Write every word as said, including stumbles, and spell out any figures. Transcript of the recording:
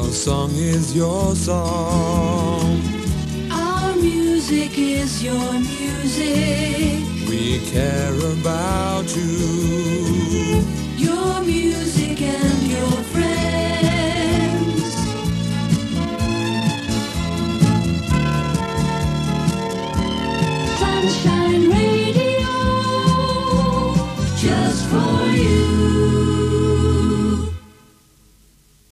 Our song is your song. Our music is your music. We care about you. Your music and your friends. Sunshine Radio, just for you.